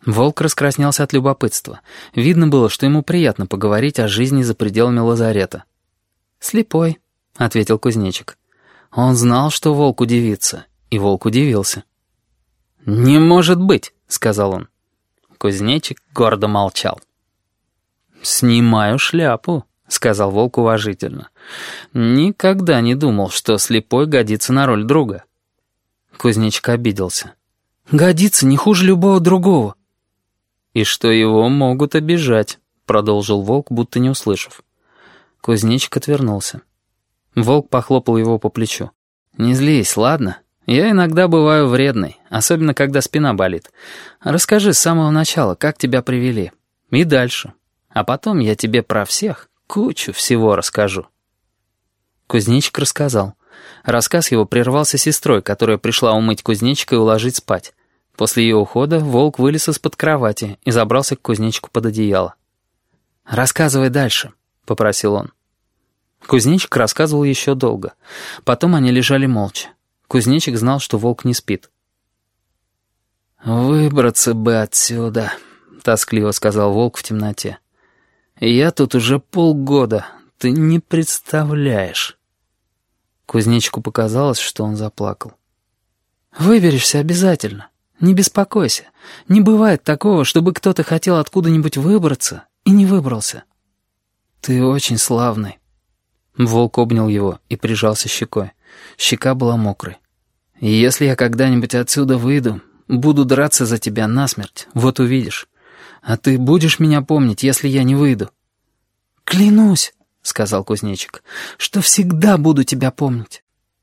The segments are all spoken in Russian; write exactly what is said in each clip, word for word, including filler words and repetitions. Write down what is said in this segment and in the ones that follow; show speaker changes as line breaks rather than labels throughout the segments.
Волк раскраснелся от любопытства. Видно было, что ему приятно поговорить о жизни за пределами лазарета. «Слепой», — ответил кузнечик. Он знал, что волк удивится, и волк удивился. «Не может быть», — сказал он. Кузнечик гордо молчал. «Снимаю шляпу», — сказал волк уважительно. «Никогда не думал, что слепой годится на роль друга». Кузнечик обиделся. «Годится не хуже любого другого». «И что его могут обижать», — продолжил волк, будто не услышав. Кузнечик отвернулся. Волк похлопал его по плечу. «Не злись, ладно? Я иногда бываю вредный, особенно когда спина болит. Расскажи с самого начала, как тебя привели. И дальше. А потом я тебе про всех кучу всего расскажу». Кузнечик рассказал. Рассказ его прервался сестрой, которая пришла умыть кузнечика и уложить спать. После ее ухода волк вылез из-под кровати и забрался к кузнечику под одеяло. «Рассказывай дальше», — попросил он. Кузнечик рассказывал еще долго. Потом они лежали молча. Кузнечик знал, что волк не спит. «Выбраться бы отсюда», — тоскливо сказал волк в темноте. «Я тут уже полгода, ты не представляешь». Кузнечику показалось, что он заплакал. «Выберешься обязательно. Не беспокойся. Не бывает такого, чтобы кто-то хотел откуда-нибудь выбраться и не выбрался. Ты очень славный». Волк обнял его и прижался щекой. Щека была мокрой. «И если я когда-нибудь отсюда выйду, буду драться за тебя насмерть, вот увидишь. А ты будешь меня помнить, если я не выйду?» «Клянусь», — сказал кузнечик, — «что всегда буду тебя помнить».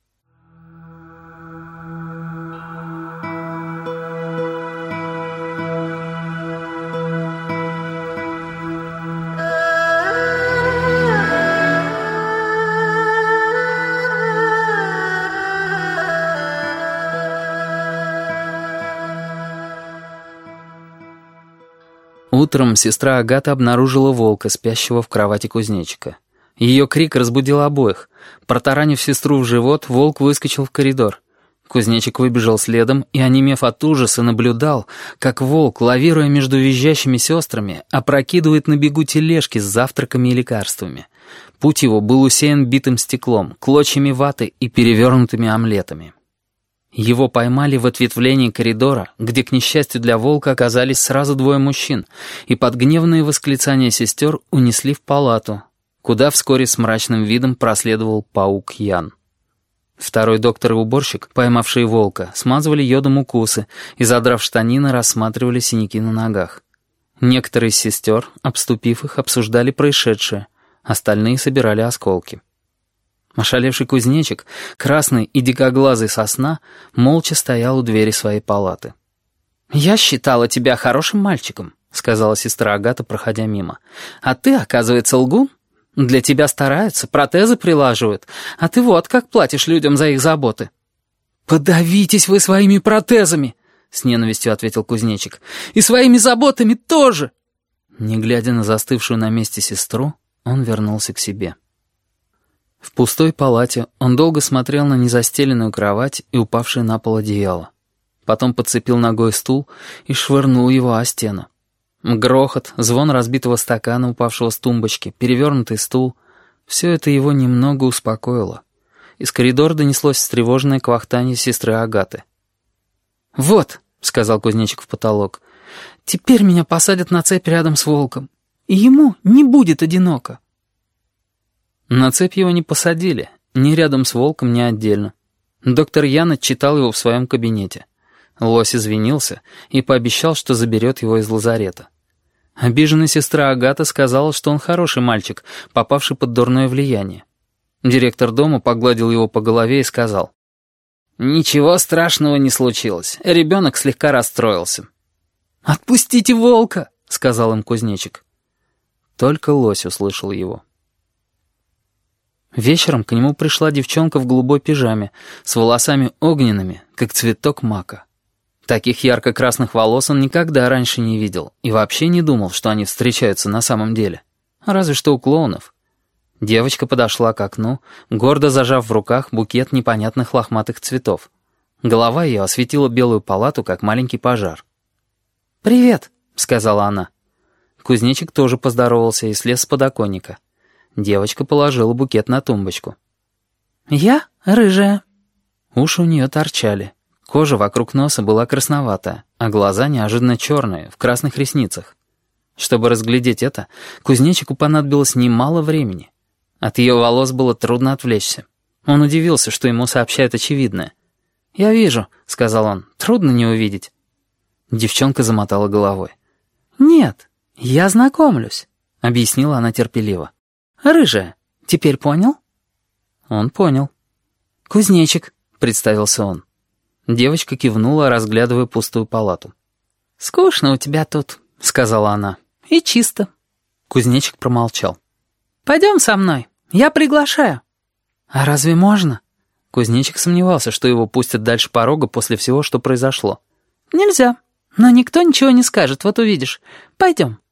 Утром сестра Агата обнаружила волка, спящего в кровати кузнечика. Ее крик разбудил обоих. Протаранив сестру в живот, волк выскочил в коридор. Кузнечик выбежал следом и, онемев от ужаса, наблюдал, как волк, лавируя между визжащими сестрами, опрокидывает на бегу тележки с завтраками и лекарствами. Путь его был усеян битым стеклом, клочьями ваты и перевернутыми омлетами. Его поймали в ответвлении коридора, где, к несчастью для волка, оказались сразу двое мужчин, и под гневные восклицания сестер унесли в палату, куда вскоре с мрачным видом проследовал паук Ян. Второй доктор и уборщик, поймавшие волка, смазывали йодом укусы и, задрав штанины, рассматривали синяки на ногах. Некоторые из сестер, обступив их, обсуждали происшедшее, остальные собирали осколки. Ошалевший кузнечик, красный и дикоглазый сосна, молча стоял у двери своей палаты. «Я считала тебя хорошим мальчиком», — сказала сестра Агата, проходя мимо. «А ты, оказывается, лгун? Для тебя стараются, протезы прилаживают, а ты вот как платишь людям за их заботы». «Подавитесь вы своими протезами», — с ненавистью ответил кузнечик. «И своими заботами тоже». Не глядя на застывшую на месте сестру, он вернулся к себе. В пустой палате он долго смотрел на незастеленную кровать и упавшее на пол одеяло. Потом подцепил ногой стул и швырнул его о стену. Грохот, звон разбитого стакана, упавшего с тумбочки, перевернутый стул — все это его немного успокоило. Из коридора донеслось встревоженное квахтанье сестры Агаты. «Вот», — сказал кузнечик в потолок, — «теперь меня посадят на цепь рядом с волком, и ему не будет одиноко». На цепь его не посадили, ни рядом с волком, ни отдельно. Доктор Ян отчитал его в своем кабинете. Лось извинился и пообещал, что заберет его из лазарета. Обиженная сестра Агата сказала, что он хороший мальчик, попавший под дурное влияние. Директор дома погладил его по голове и сказал: «Ничего страшного не случилось, ребенок слегка расстроился». «Отпустите волка», — сказал им кузнечик. Только лось услышал его. Вечером к нему пришла девчонка в голубой пижаме, с волосами огненными, как цветок мака. Таких ярко-красных волос он никогда раньше не видел и вообще не думал, что они встречаются на самом деле. Разве что у клоунов. Девочка подошла к окну, гордо зажав в руках букет непонятных лохматых цветов. Голова ее осветила белую палату, как маленький пожар. «Привет», — сказала она. Кузнечик тоже поздоровался и слез с подоконника. Девочка положила букет на тумбочку. «Я рыжая». Уши у нее торчали. Кожа вокруг носа была красноватая, а глаза неожиданно черные, в красных ресницах. Чтобы разглядеть это, кузнечику понадобилось немало времени. От ее волос было трудно отвлечься. Он удивился, что ему сообщают очевидное. «Я вижу», — сказал он, — «трудно не увидеть». Девчонка замотала головой. «Нет, я знакомлюсь», — объяснила она терпеливо. «Рыжая, теперь понял?» Он понял. «Кузнечик», — представился он. Девочка кивнула, разглядывая пустую палату. «Скучно у тебя тут», — сказала она. «И чисто». Кузнечик промолчал. «Пойдем со мной, я приглашаю». «А разве можно?» Кузнечик сомневался, что его пустят дальше порога после всего, что произошло. «Нельзя, но никто ничего не скажет, вот увидишь. Пойдем».